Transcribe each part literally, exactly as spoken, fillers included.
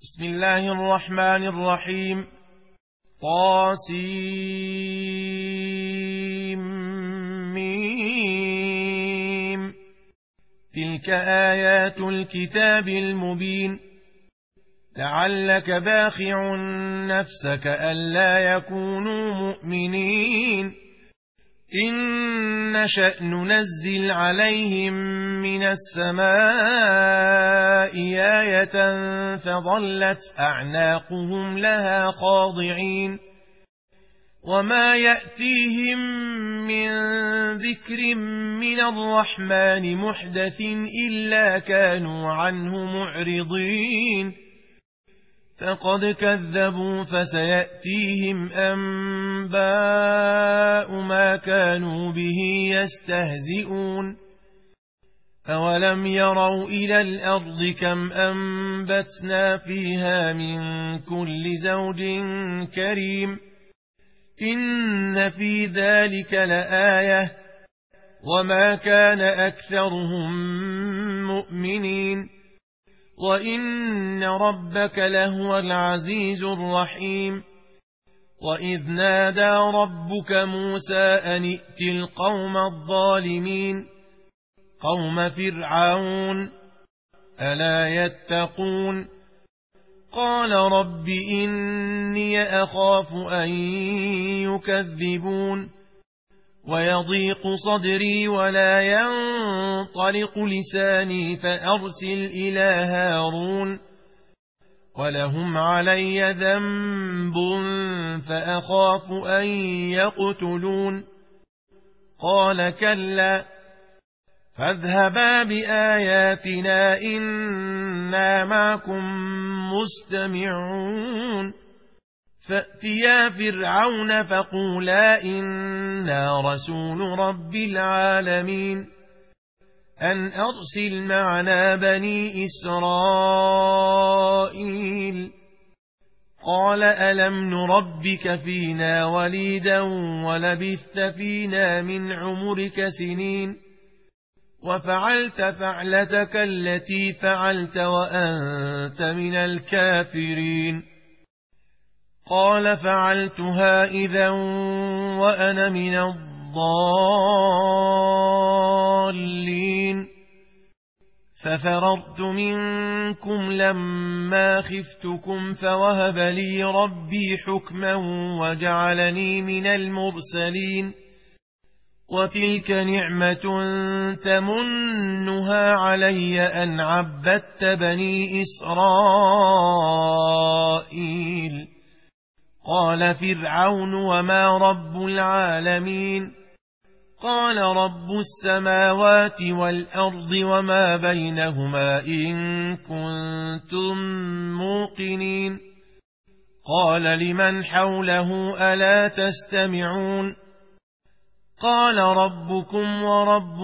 بسم الله الرحمن الرحيم. طاسيم. تلك آيات الكتاب المبين. لعلك باخع نفسك ألا يكونوا مؤمنين إن نشأ ننزل عليهم من السماء آية فظلت أعناقهم لها خاضعين وما يأتيهم من ذكر من الرحمن محدث إلا كانوا عنه معرضين فقد كذبوا فسيأتيهم أنباء ما كانوا به يستهزئون أولم يروا إلى الأرض كم أنبتنا فيها من كل زوج كريم إن في ذلك لآية وما كان أكثرهم مؤمنين وإن ربك لهو العزيز الرحيم وإذ نادى ربك موسى أن ائت القوم الظالمين قوم فرعون ألا يتقون قال رب إني أخاف أن يكذبون ويضيق صدري ولا ينطلق لساني فأرسل إلى هارون ولهم علي ذنب فأخاف أن يقتلون قال كلا فاذهبا بآياتنا إنا معكم مستمعون فأتيا فرعون فقولا إنا رسول رب العالمين أن أرسل معنا بني إسرائيل قال ألم نربك فينا وليدا ولبثت فينا من عمرك سنين وفعلت فعلتك التي فعلت وأنت من الكافرين قال فعلتها إذا وأنا من الضالين ففررت منكم لما خفتكم فوهب لي ربي حكما وجعلني من المرسلين وتلك نعمة تمنها علي أن عبدت بني إسرائيل قال فرعون وما رب العالمين قال رب السماوات والأرض وما بينهما إن كنتم موقنين قال لمن حوله ألا تستمعون قال ربكم ورب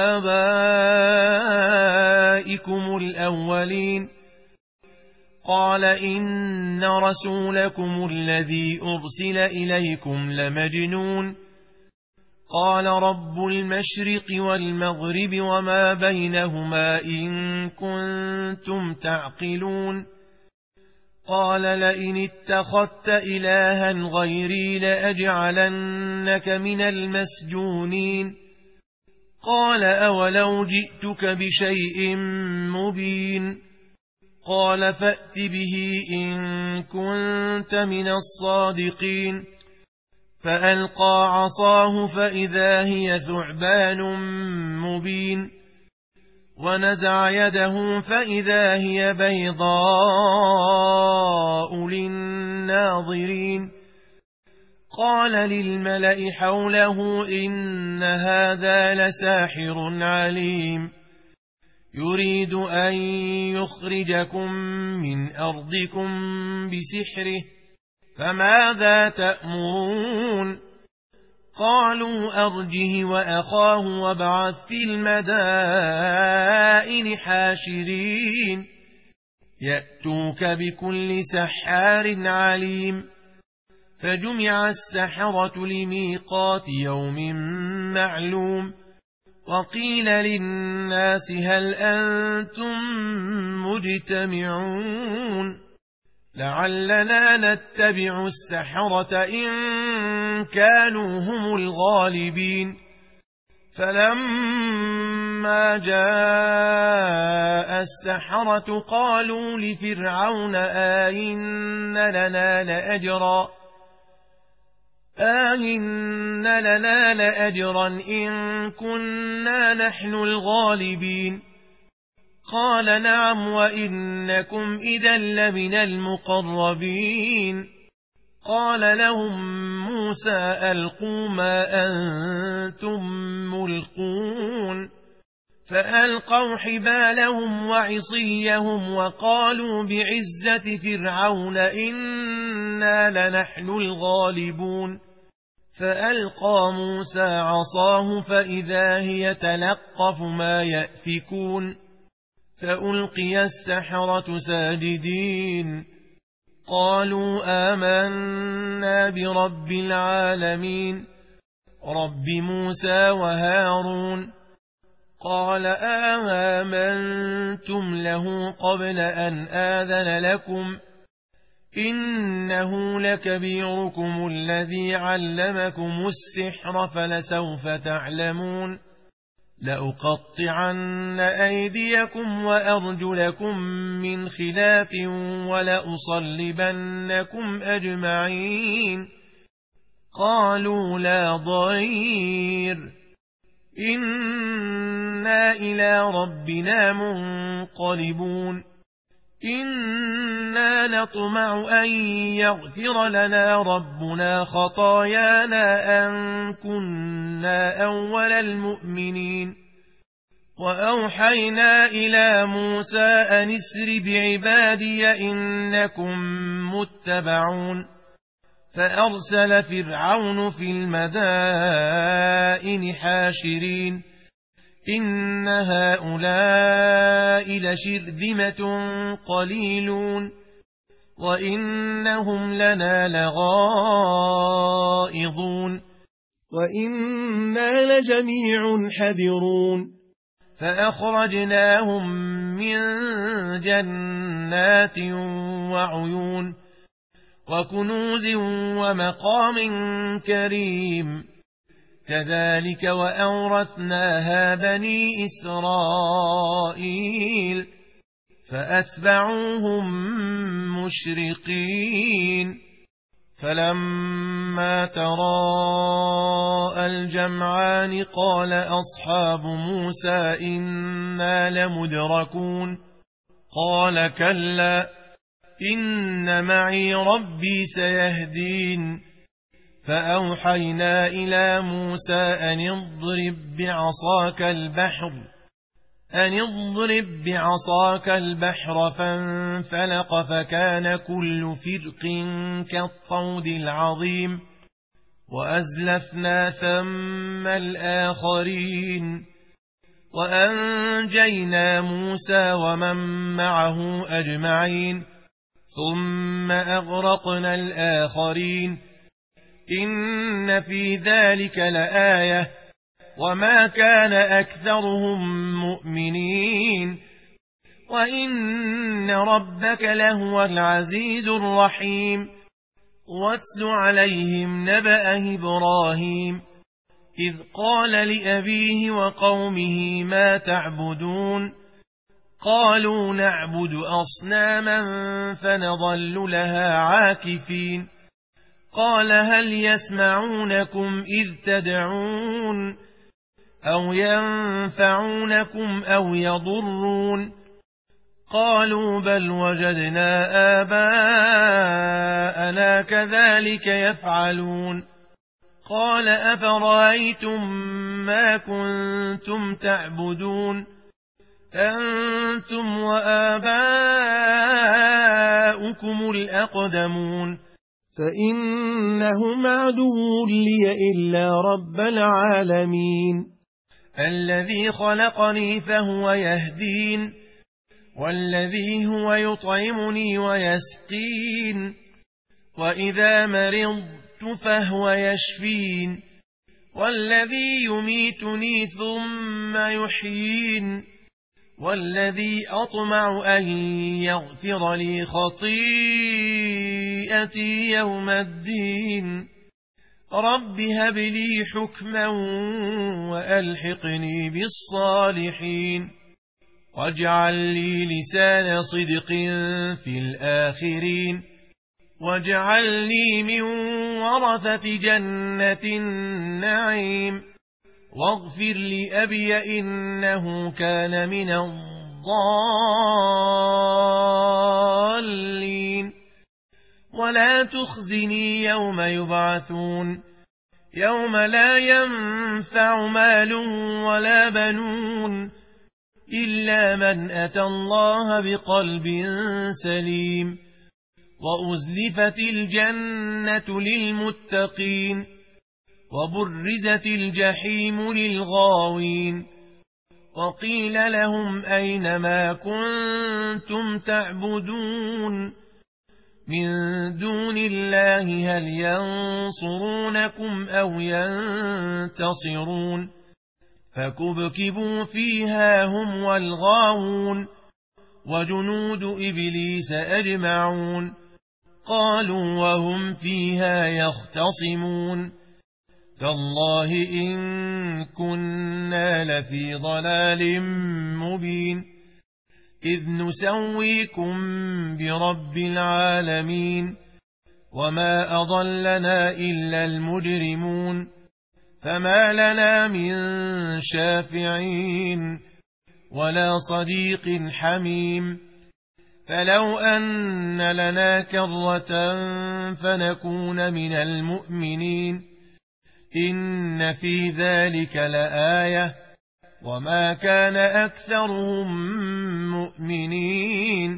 آبائكم الأولين قال إن رسولكم الذي أرسل إليكم لمجنون قال رب المشرق والمغرب وما بينهما إن كنتم تعقلون قال لئن اتخذت إلها غيري لأجعلنك من المسجونين قال أولو جئتك بشيء مبين قال فأت به إن كنت من الصادقين فألقى عصاه فإذا هي ثعبان مبين ونزع يده فإذا هي بيضاء للناظرين قال للملأ حوله إن هذا لساحر عليم يريد أن يخرجكم من أرضكم بسحره فماذا تأمرون قالوا أرجه وأخاه وابعث في المدائن حاشرين يأتوك بكل سحار عليم فجمع السحرة لميقات يوم معلوم وقيل للناس هل أنتم مجتمعون لعلنا نتبع السحرة إن كانوا هم الغالبين فلما جاء السحرة قالوا لفرعون آئن لنا لأجرا آئن لنا لأجرا إن كنا نحن الغالبين قال نعم وإنكم إذا لمن المقربين قال لهم موسى ألقوا ما أنتم ملقون فألقوا حبالهم وعصيهم وقالوا بعزة فرعون إنا لنحن الغالبون فألقى موسى عصاه فإذا هي تلقف ما يأفكون فألقي السحرة ساجدين قالوا آمنا برب العالمين رب موسى وهارون قال آمنتم له قبل أن آذن لكم إنه لكبيركم الذي علمكم السحر فلسوف تعلمون لأقطعن أيديكم وأرجلكم من خلاف ولأصلبنكم أجمعين قالوا لا ضير إنا إلى ربنا منقلبون إنا نطمع أن يغفر لنا ربنا خطايانا أن كنا أول المؤمنين وأوحينا إلى موسى أن اسر بعبادي إنكم متبعون فأرسل فرعون في المدائن حاشرين إن هؤلاء لشرذمة قليلون وإنهم لنا لغائظون وإنا لجميع حذرون فأخرجناهم من جنات وعيون وكنوز ومقام كريم كذلك وأورثناها بني إسرائيل فأتبعوهم مشرقين فلما تراءى الجمعان قال أصحاب موسى إنا لمدركون قال كلا إن معي ربي سيهدين فأوحينا إلى موسى أن اضرب بعصاك البحر أن اضرب بعصاك البحر فانفلق فكان كل فرق كالطود العظيم وأزلفنا ثم الآخرين وأنجينا موسى ومن معه أجمعين ثم أغرقنا الآخرين إن في ذلك لآية وما كان أكثرهم مؤمنين وإن ربك لهو العزيز الرحيم واتل عليهم نبأ إبراهيم إذ قال لأبيه وقومه ما تعبدون قالوا نعبد أصناما فنظل لها عاكفين قال هل يسمعونكم إذ تدعون أو ينفعونكم أو يضرون قالوا بل وجدنا آباءنا كذلك يفعلون قال أفرأيتم ما كنتم تعبدون أنتم وآباؤكم الأقدمون فإنهم عدو لي إلا رب العالمين الذي خلقني فهو يهدين والذي هو يطعمني ويسقين وإذا مرضت فهو يشفين والذي يميتني ثم يحيين والذي أطمع أن يغفر لي خطيئتي يوم الدين رب هب لي حكما وألحقني بالصالحين واجعل لي لسان صدق في الآخرين واجعلني من ورثة جنة النعيم واغفر لأبي إنه كان من الضالين ولا تخزني يوم يبعثون يوم لا ينفع مال ولا بنون إلا من أتى الله بقلب سليم وأزلفت الجنة للمتقين وبرزت الجحيم للغاوين وقيل لهم أين ما كنتم تعبدون من دون الله هل ينصرونكم أو ينتصرون فكبكبوا فيها هم والغاوون وجنود إبليس أجمعون قالوا وهم فيها يختصمون تالله إن كنا لفي ضلال مبين إذ نسويكم برب العالمين وما أضلنا إلا المجرمون فما لنا من شافعين ولا صديق حميم فلو أن لنا كرة فنكون من المؤمنين إن في ذلك لآية وما كان أكثرهم مؤمنين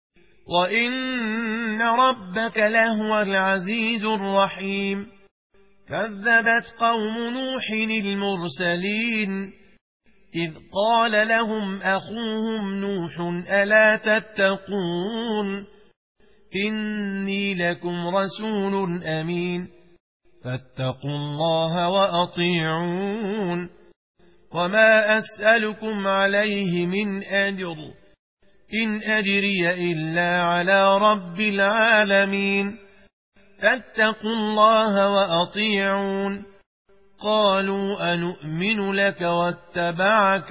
وإن ربك لهو العزيز الرحيم كذبت قوم نوح المرسلين إذ قال لهم أخوهم نوح ألا تتقون إني لكم رسول أمين فاتقوا الله وأطيعون وما أسألكم عليه من أجر إن أجري إلا على رب العالمين فاتقوا الله وأطيعون قالوا أنؤمن لك واتبعك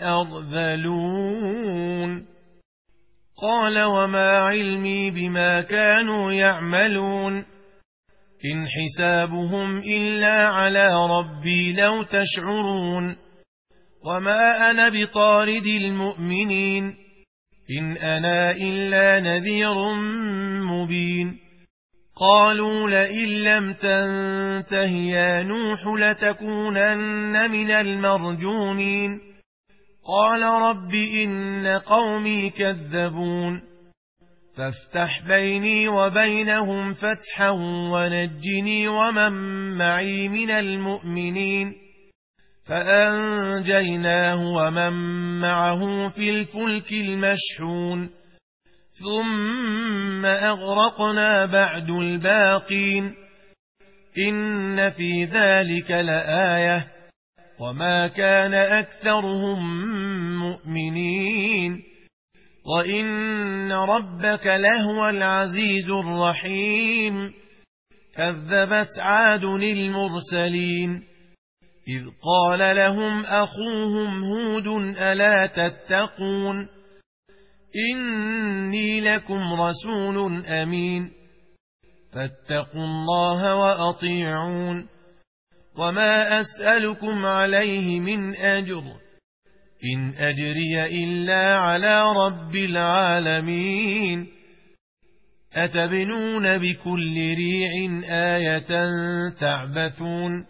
الأرذلون قال وما علمي بما كانوا يعملون إن حسابهم إلا على ربي لو تشعرون وما أنا بطارد المؤمنين إن أنا إلا نذير مبين قالوا لئن لم تنته يا نوح لتكونن من المرجومين قال رب إن قومي كذبون فافتح بيني وبينهم فتحا ونجني ومن معي من المؤمنين فأنجيناه ومن معه في الفلك المشحون ثم أغرقنا بعد الباقين إن في ذلك لآية وما كان أكثرهم مؤمنين وإن ربك لهو العزيز الرحيم كذبت عاد المرسلين إذ قال لهم أخوهم هود ألا تتقون إني لكم رسول أمين فاتقوا الله وأطيعون وما أسألكم عليه من أجر إن أجري إلا على رب العالمين أتبنون بكل ريع آية تعبثون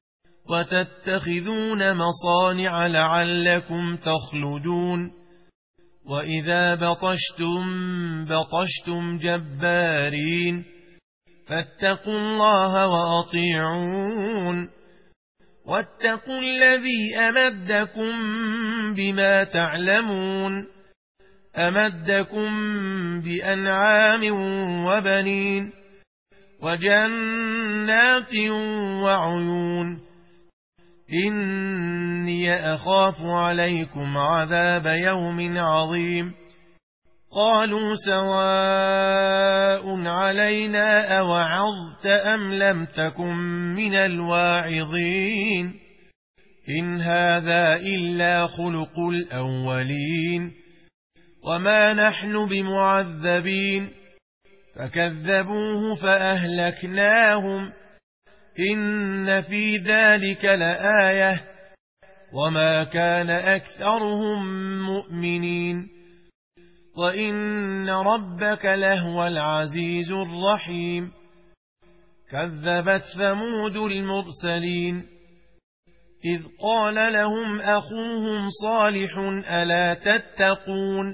وتتخذون مصانع لعلكم تخلدون وإذا بطشتم بطشتم جبارين فاتقوا الله وأطيعون واتقوا الذي أمدكم بما تعلمون أمدكم بأنعام وبنين وجنات وعيون إني أخاف عليكم عذاب يوم عظيم قالوا سواء علينا أوعظت أم لم تكن من الواعظين إن هذا إلا خلق الأولين وما نحن بمعذبين فكذبوه فأهلكناهم إن في ذلك لآية وما كان أكثرهم مؤمنين وإن ربك لهو العزيز الرحيم كذبت ثمود المرسلين إذ قال لهم أخوهم صالح ألا تتقون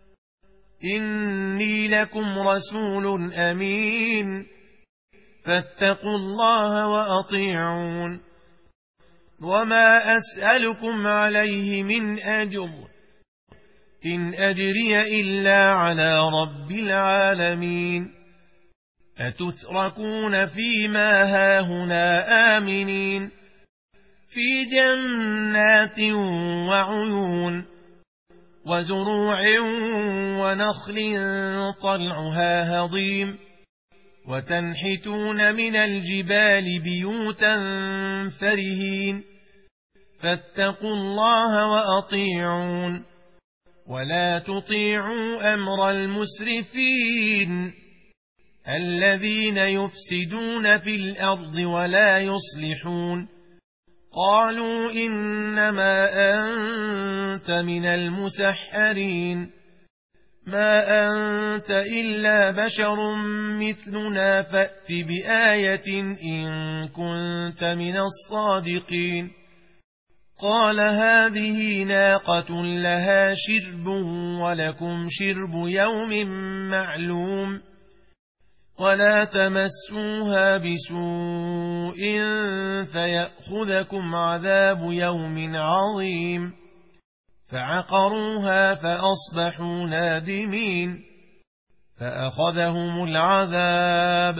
إني لكم رسول أمين فاتقوا الله وأطيعون وما أسألكم عليه من أجر إن أجري إلا على رب العالمين أتتركون فيما هاهنا آمنين في جنات وعيون وزروع ونخل طلعها هضيم وتنحتون من الجبال بيوتا فرهين فاتقوا الله وأطيعون ولا تطيعوا أمر المسرفين الذين يفسدون في الأرض ولا يصلحون قالوا إنما أنت من المسحرين ما أنت إلا بشر مثلنا فأت بآية إن كنت من الصادقين قال هذه ناقة لها شرب ولكم شرب يوم معلوم ولا تمسوها بسوء فيأخذكم عذاب يوم عظيم فعقروها فأصبحوا نادمين فأخذهم العذاب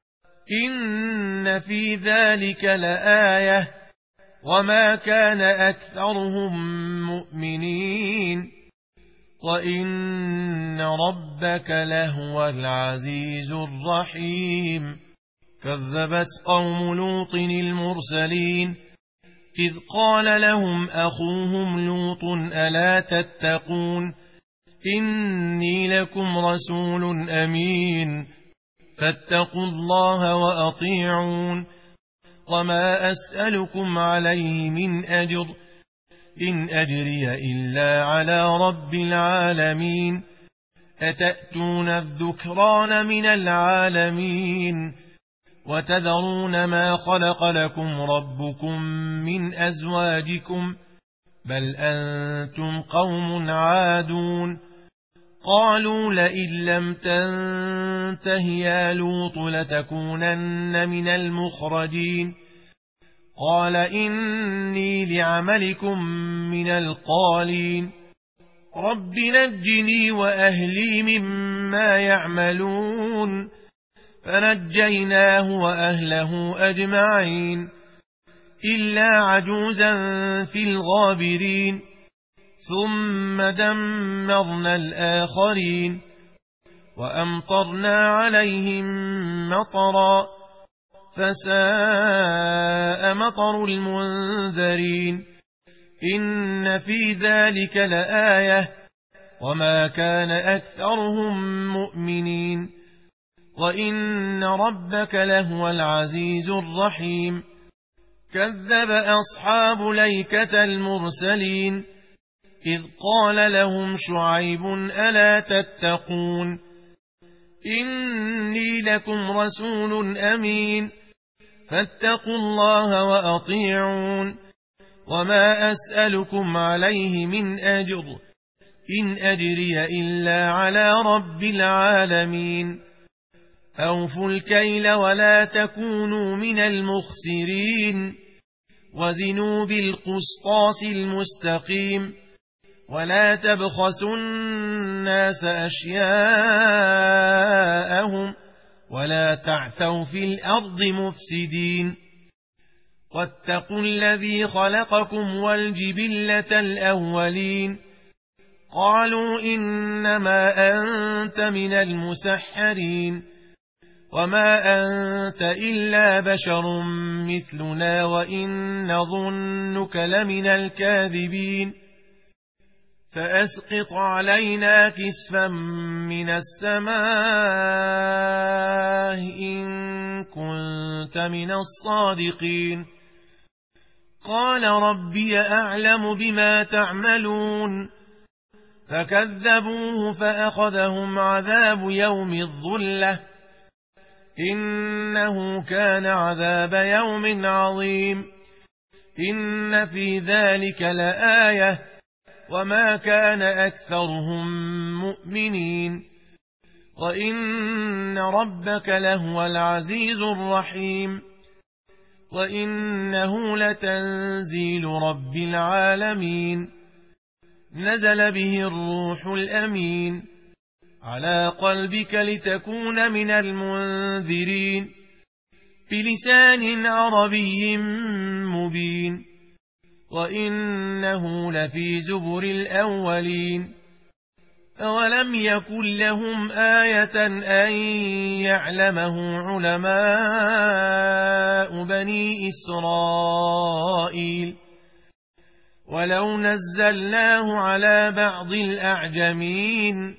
إن في ذلك لآية وما كان أكثرهم مؤمنين وإن ربك لهو العزيز الرحيم كذبت قوم لوط المرسلين إذ قال لهم أخوهم لوط ألا تتقون إني لكم رسول أمين فاتقوا الله وأطيعون وما أسألكم عليه من أجر إن أجري إلا على رب العالمين أتأتون الذكران من العالمين وتذرون ما خلق لكم ربكم من أزواجكم بل أنتم قوم عادون قالوا لئن لم تنته يا لوط لتكونن من المخرجين قال إني لعملكم من القالين رب نجني وأهلي مما يعملون فنجيناه وأهله أجمعين إلا عجوزا في الغابرين ثم دمرنا الآخرين وأمطرنا عليهم مطرا فساء مطر المنذرين إن في ذلك لآية وما كان أكثرهم مؤمنين وإن ربك لهو العزيز الرحيم كذب أصحاب ليكة المرسلين إذ قال لهم شعيب ألا تتقون إني لكم رسول أمين فاتقوا الله وأطيعون وما أسألكم عليه من أجر إن أجري إلا على رب العالمين أوفوا الكيل ولا تكونوا من المخسرين وزنوا بالقسطاس المستقيم ولا تبخسوا الناس أشياءهم ولا تعثوا في الأرض مفسدين واتقوا الذي خلقكم والجبلة الأولين قالوا إنما أنت من المسحرين وما أنت إلا بشر مثلنا وإن نظنك لمن الكاذبين فأسقط علينا كسفا من السماء إن كنت من الصادقين قال ربي أعلم بما تعملون فكذبوه فأخذهم عذاب يوم الظلة إنه كان عذاب يوم عظيم إن في ذلك لآية وما كان أكثرهم مؤمنين وإن ربك لهو العزيز الرحيم وإنه لتنزيل رب العالمين نزل به الروح الأمين على قلبك لتكون من المنذرين بلسان عربي مبين وإنه لفي زبر الأولين أولم يكن لهم آية أن يعلمه علماء بني إسرائيل ولو نزلناه على بعض الأعجمين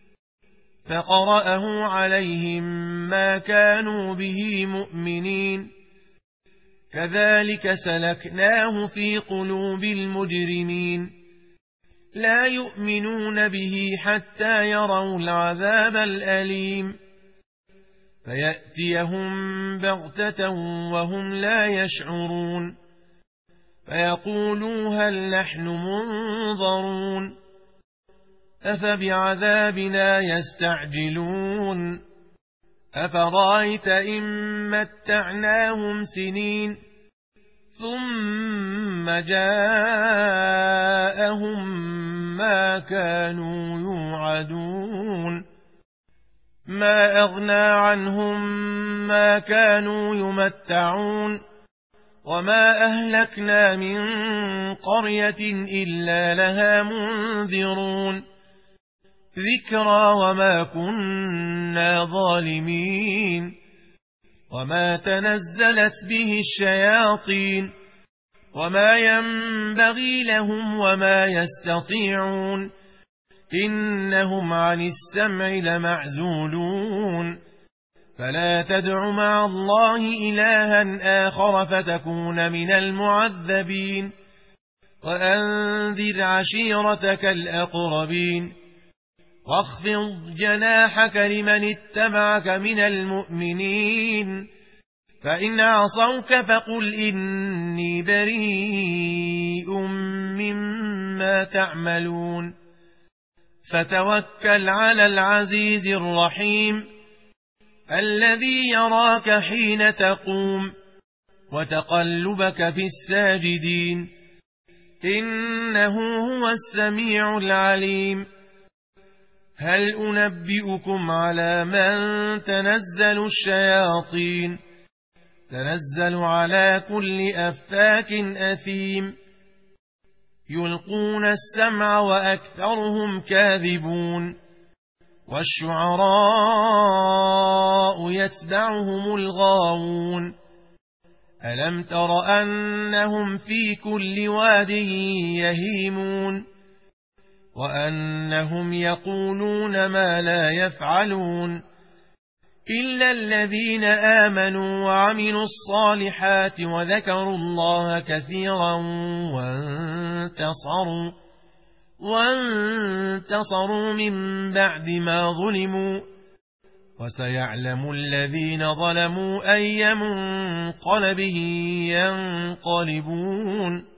فقرأه عليهم ما كانوا به مؤمنين كذلك سلكناه في قلوب المجرمين لا يؤمنون به حتى يروا العذاب الأليم فيأتيهم بغتة وهم لا يشعرون فيقولوا هل نحن منظرون أفبعذابنا يستعجلون أفرأيت إن متعناهم سنين ثم جاءهم ما كانوا يوعدون ما أغنى عنهم ما كانوا يمتعون وما أهلكنا من قرية إلا لها منذرون ذكرى وما كنا ظالمين وما تنزلت به الشياطين وما ينبغي لهم وما يستطيعون إنهم عن السمع لمعزولون فلا تدع مع الله إلها آخر فتكون من المعذبين وأنذر عشيرتك الأقربين واخفض جناحك لمن اتبعك من المؤمنين فإن عصوك فقل إني بريء مما تعملون فتوكل على العزيز الرحيم الذي يراك حين تقوم وتقلبك في الساجدين إنه هو السميع العليم هل أنبئكم على من تنزل الشياطين تنزل على كل أفاك أثيم يلقون السمع وأكثرهم كاذبون والشعراء يتبعهم الغاوون ألم تر أنهم في كل واد يهيمون وأنهم يقولون ما لا يفعلون إلا الذين آمنوا وعملوا الصالحات وذكروا الله كثيرا وانتصروا وانتصروا من بعد ما ظلموا وسيعلم الذين ظلموا أي منقلب ينقلبون